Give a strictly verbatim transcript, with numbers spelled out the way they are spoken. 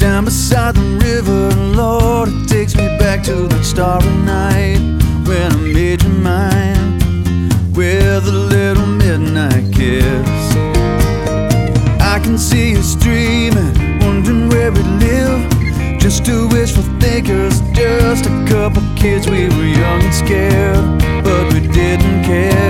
down beside the river, Lord, it takes me back to that starry night when I made you mine with a little midnight kiss. I can see us dreaming, wondering where we live, just two wishful thinkers, just a couple kids. We were young and scared, but we didn't care.